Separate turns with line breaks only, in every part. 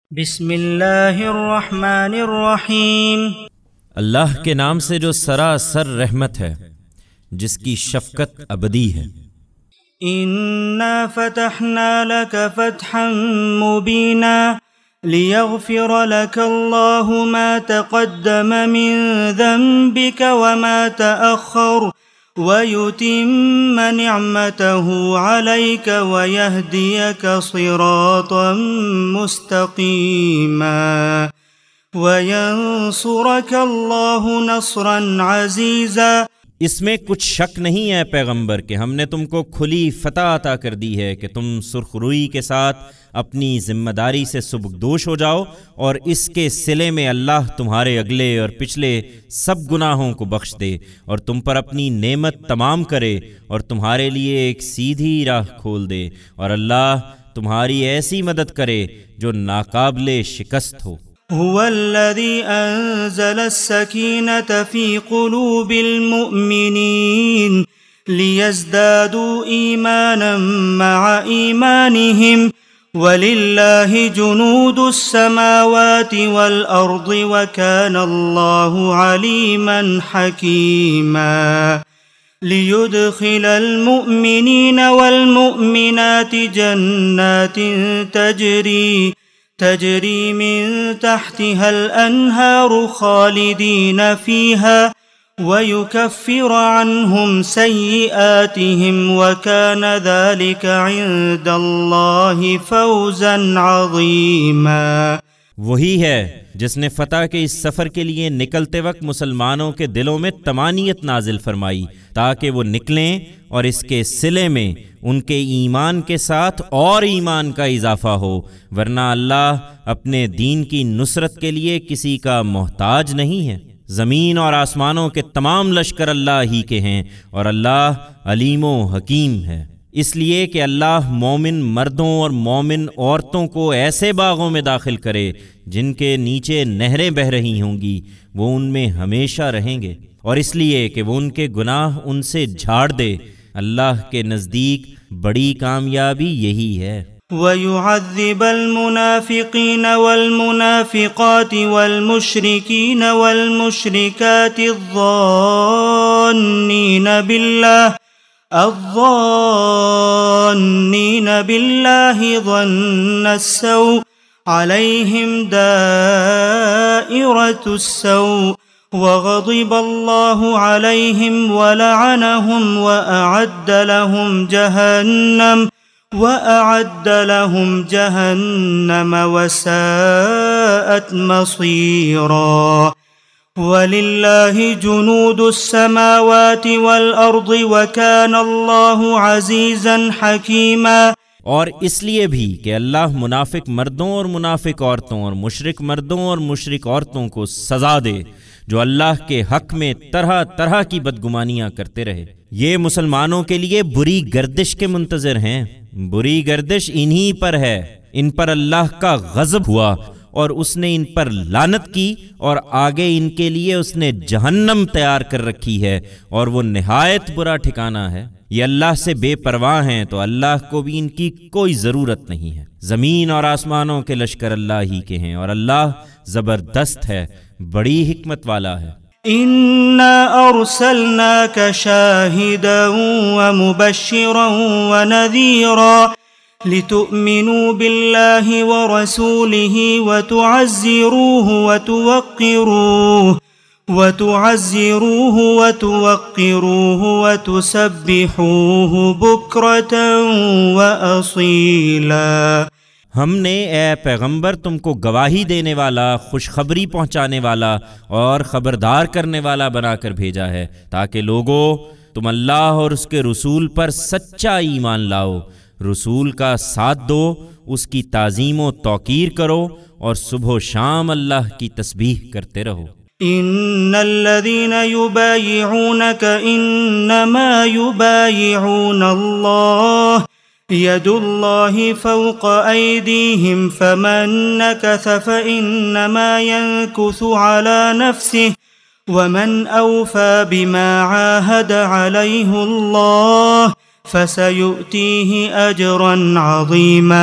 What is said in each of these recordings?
بسم اللہ الرحمن الرحیم۔
اللہ کے نام سے جو سراسر رحمت ہے، جس کی شفقت ابدی ہے۔
انا فتحنا لك فتحا مبینا لیغفر لك اللہ ما تقدم من ذنبك وما تأخر وَيُتِمَّ نِعْمَتَهُ عَلَيْكَ وَيَهْدِيَكَ صِرَاطًا مُسْتَقِيمًا وَيَنصُرَكَ اللَّهُ نَصْرًا عَزِيزًا۔
اس میں کچھ شک نہیں ہے پیغمبر کہ ہم نے تم کو کھلی فتح عطا کر دی ہے کہ تم سرخ روئی کے ساتھ اپنی ذمہ داری سے سبکدوش ہو جاؤ، اور اس کے صلے میں اللہ تمہارے اگلے اور پچھلے سب گناہوں کو بخش دے اور تم پر اپنی نعمت تمام کرے اور تمہارے لیے ایک سیدھی راہ کھول دے، اور اللہ تمہاری ایسی مدد کرے جو ناقابل شکست ہو۔
هو الذي أنزل السكينة في قلوب المؤمنين ليزدادوا إيمانا مع إيمانهم ولله جنود السماوات والأرض وكان الله عليما حكيما ليدخل المؤمنين والمؤمنات جنات تجري من تحتها الأنهار خالدين فيها ويكفر عنهم سيئاتهم وكان ذلك عند الله فوزا عظيما۔
وہی ہے جس نے فتح کے اس سفر کے لیے نکلتے وقت مسلمانوں کے دلوں میں طمانینت نازل فرمائی تاکہ وہ نکلیں اور اس کے صلے میں ان کے ایمان کے ساتھ اور ایمان کا اضافہ ہو، ورنہ اللہ اپنے دین کی نصرت کے لیے کسی کا محتاج نہیں ہے۔ زمین اور آسمانوں کے تمام لشکر اللہ ہی کے ہیں اور اللہ علیم و حکیم ہے، اس لیے کہ اللہ مومن مردوں اور مومن عورتوں کو ایسے باغوں میں داخل کرے جن کے نیچے نہریں بہہ رہی ہوں گی، وہ ان میں ہمیشہ رہیں گے، اور اس لیے کہ وہ ان کے گناہ ان سے جھاڑ دے۔ اللہ کے نزدیک بڑی کامیابی یہی ہے۔
وَيُعَذِّبَ الْمُنَافِقِينَ وَالْمُنَافِقَاتِ وَالْمُشْرِكِينَ وَالْمُشْرِكَاتِ الظَّانِّينَ بِاللَّهِ ظَنَّ السَّوْءِ عَلَيْهِمْ دَائِرَةُ السَّوْءِ وغضب اللہ علیہم ولعنہم وأعد لهم جہنم وساءت مصیرا۔ وللہ جنود السماوات والارض وکان اللہ عزیزا حکیما۔
اور اس لیے بھی کہ اللہ منافق مردوں اور منافق عورتوں اور مشرک مردوں اور مشرک عورتوں کو سزا دے جو اللہ کے حق میں طرح طرح کی بدگمانیاں کرتے رہے۔ یہ مسلمانوں کے لیے بری گردش کے منتظر ہیں، بری گردش انہی پر ہے۔ ان پر اللہ کا غضب ہوا اور اس نے ان پر لعنت کی، اور آگے ان کے لیے اس نے جہنم تیار کر رکھی ہے، اور وہ نہایت برا ٹھکانہ ہے۔ یہ اللہ سے بے پرواہ ہیں تو اللہ کو بھی ان کی کوئی ضرورت نہیں ہے۔ زمین اور آسمانوں کے لشکر اللہ ہی کے ہیں، اور اللہ زبردست ہے، بڑی حکمت والا ہے۔
انا ارسلناک شاہدا ومبشرا ونذیرا لتؤمنوا باللہ ورسولہ وتعزروه وتوقروه وتسبحوه بکرة وأصیلا۔
ہم نے اے پیغمبر تم کو گواہی دینے والا، خوشخبری پہنچانے والا اور خبردار کرنے والا بنا کر بھیجا ہے تاکہ لوگوں تم اللہ اور اس کے رسول پر سچا ایمان لاؤ، رسول کا ساتھ دو، اس کی تعظیم و توقیر کرو، اور صبح و شام اللہ کی تسبیح کرتے رہو۔
ان الذين يبايعونك انما يبايعون الله يد الله فوق ايديهم فمن نكث فانما ينكث على نفسه ومن اوفى بما عاهد عليه الله فسيؤتيه اجرا عظيما۔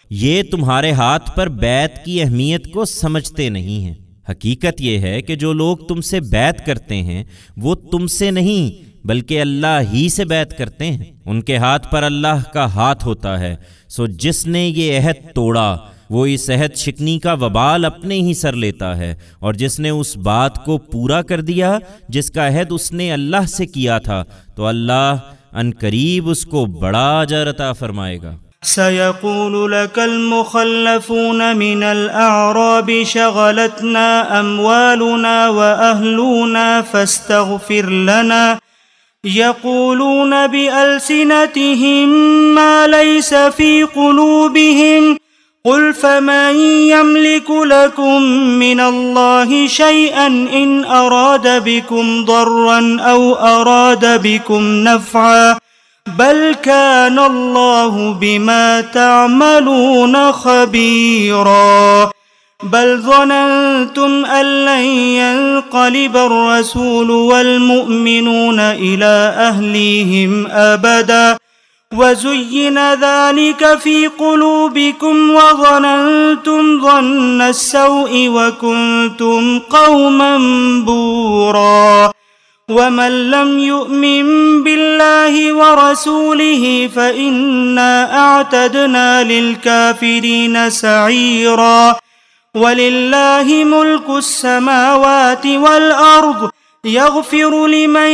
یہ تمہارے ہاتھ پر بیعت کی اہمیت کو سمجھتے نہیں ہیں۔ حقیقت یہ ہے کہ جو لوگ تم سے بیعت کرتے ہیں وہ تم سے نہیں بلکہ اللہ ہی سے بیعت کرتے ہیں۔ ان کے ہاتھ پر اللہ کا ہاتھ ہوتا ہے، سو جس نے یہ عہد توڑا وہ اس عہد شکنی کا وبال اپنے ہی سر لیتا ہے، اور جس نے اس بات کو پورا کر دیا جس کا عہد اس نے اللہ سے کیا تھا تو اللہ ان قریب اس کو بڑا اجر عطا فرمائے گا۔
سيقول لك المخلفون من الأعراب شغلتنا أموالنا وأهلنا فاستغفر لنا يقولون بألسنتهم ما ليس في قلوبهم قل فمن يملك لكم من الله شيئا إن أراد بكم ضرا أو أراد بكم نفعا بل كان الله بما تعملون خبيرا بل ظننتم أن لن ينقلب الرسول والمؤمنون إلى أهليهم أبدا وزين ذلك في قلوبكم وظننتم ظن السوء وكنتم قوما بورا ومن لم يؤمن بالله ورسوله فإنا أعتدنا للكافرين سعيرا ولله ملك السماوات والأرض يغفر لمن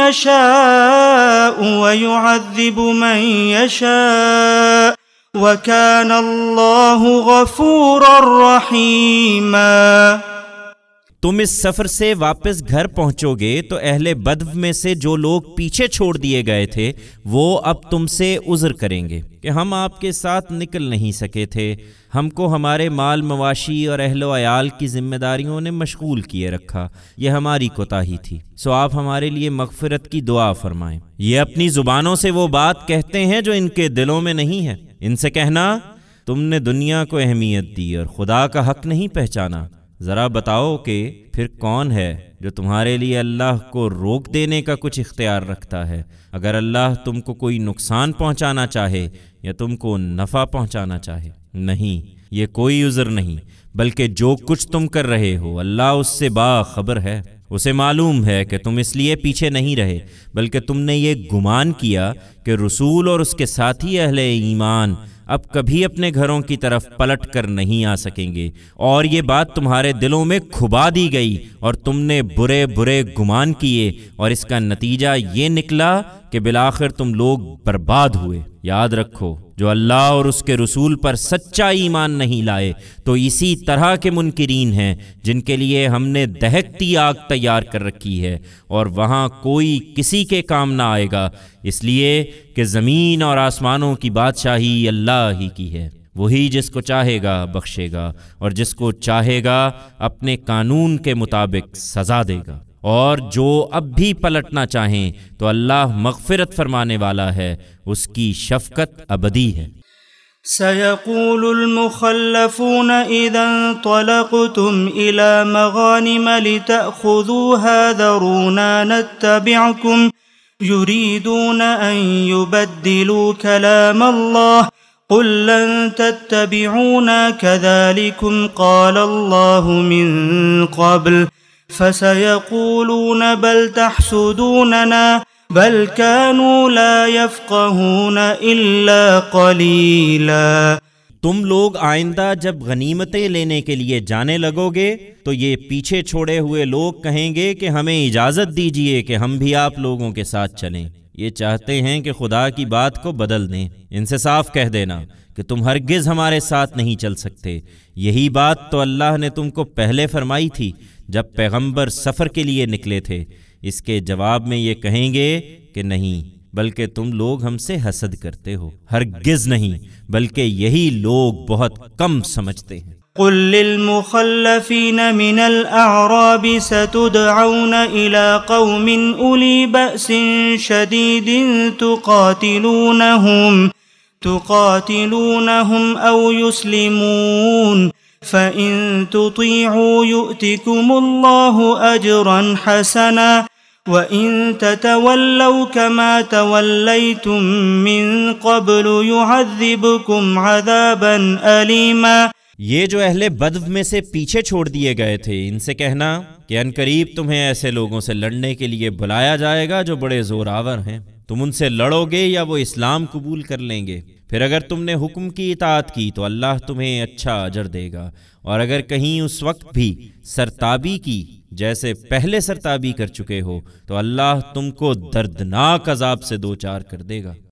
يشاء ويعذب من يشاء وكان الله غفورا رحيما۔
تم اس سفر سے واپس گھر پہنچو گے تو اہل بدو میں سے جو لوگ پیچھے چھوڑ دیے گئے تھے وہ اب تم سے عذر کریں گے کہ ہم آپ کے ساتھ نکل نہیں سکے تھے، ہم کو ہمارے مال مواشی اور اہل و عیال کی ذمہ داریوں نے مشغول کیے رکھا، یہ ہماری کوتاہی تھی، سو آپ ہمارے لیے مغفرت کی دعا فرمائیں۔ یہ اپنی زبانوں سے وہ بات کہتے ہیں جو ان کے دلوں میں نہیں ہے۔ ان سے کہنا تم نے دنیا کو اہمیت دی اور خدا کا حق نہیں پہچانا، ذرا بتاؤ کہ پھر کون ہے جو تمہارے لیے اللہ کو روک دینے کا کچھ اختیار رکھتا ہے؟ اگر اللہ تم کو کوئی نقصان پہنچانا چاہے یا تم کو نفع پہنچانا چاہے، نہیں، یہ کوئی عذر نہیں، بلکہ جو کچھ تم کر رہے ہو اللہ اس سے باخبر ہے۔ اسے معلوم ہے کہ تم اس لیے پیچھے نہیں رہے بلکہ تم نے یہ گمان کیا کہ رسول اور اس کے ساتھی اہل ایمان اب کبھی اپنے گھروں کی طرف پلٹ کر نہیں آ سکیں گے، اور یہ بات تمہارے دلوں میں کھبا دی گئی اور تم نے برے برے گمان کیے، اور اس کا نتیجہ یہ نکلا کہ بالآخر تم لوگ برباد ہوئے۔ یاد رکھو جو اللہ اور اس کے رسول پر سچا ایمان نہیں لائے تو اسی طرح کے منکرین ہیں جن کے لیے ہم نے دہکتی آگ تیار کر رکھی ہے، اور وہاں کوئی کسی کے کام نہ آئے گا، اس لیے کہ زمین اور آسمانوں کی بادشاہی اللہ ہی کی ہے۔ وہی جس کو چاہے گا بخشے گا اور جس کو چاہے گا اپنے قانون کے مطابق سزا دے گا، اور جو اب بھی پلٹنا چاہیں تو اللہ مغفرت فرمانے والا ہے، اس کی شفقت ابدی ہے۔
سيقول المخلفون إذا انطلقتم إلى مغانم لتأخذوها ذرونا نتبعكم يريدون أن يبدلوا كلام الله قل لن تتبعونا كذلكم قال الله من قبل فسيقولون بل تحسدوننا بل كانوا لا يفقهون إلا قليلا۔
تم لوگ آئندہ جب غنیمتیں لینے کے لیے جانے لگو گے تو یہ پیچھے چھوڑے ہوئے لوگ کہیں گے کہ ہمیں اجازت دیجئے کہ ہم بھی آپ لوگوں کے ساتھ چلیں، یہ چاہتے ہیں کہ خدا کی بات کو بدل دیں۔ ان سے صاف کہہ دینا کہ تم ہرگز ہمارے ساتھ نہیں چل سکتے، یہی بات تو اللہ نے تم کو پہلے فرمائی تھی جب پیغمبر سفر کے لیے نکلے تھے۔ اس کے جواب میں یہ کہیں گے کہ نہیں، بلکہ تم لوگ ہم سے حسد کرتے ہو۔ ہرگز نہیں، بلکہ یہی لوگ بہت کم سمجھتے ہیں۔
قل للمخلفين من الأعراب ستدعون إلى قوم أولي بأس شديد تقاتلونهم أو يسلمون فإن تطيعوا يؤتكم الله أجرا حسنا وَإِن تَتَوَلَّوْا كَمَا تَوَلَّيْتُم مِّن قَبْلُ يُعَذِّبْكُمْ عَذَابًا أَلِيمًا۔
یہ جو اہل بدو میں سے پیچھے چھوڑ دیے گئے تھے، ان سے کہنا کہ ان قریب تمہیں ایسے لوگوں سے لڑنے کے لیے بلایا جائے گا جو بڑے زور آور ہیں، تم ان سے لڑو گے یا وہ اسلام قبول کر لیں گے، پھر اگر تم نے حکم کی اطاعت کی تو اللہ تمہیں اچھا اجر دے گا، اور اگر کہیں اس وقت بھی سرتابی کی جیسے پہلے سرتابی کر چکے ہو تو اللہ تم کو دردناک عذاب سے دوچار کر دے گا۔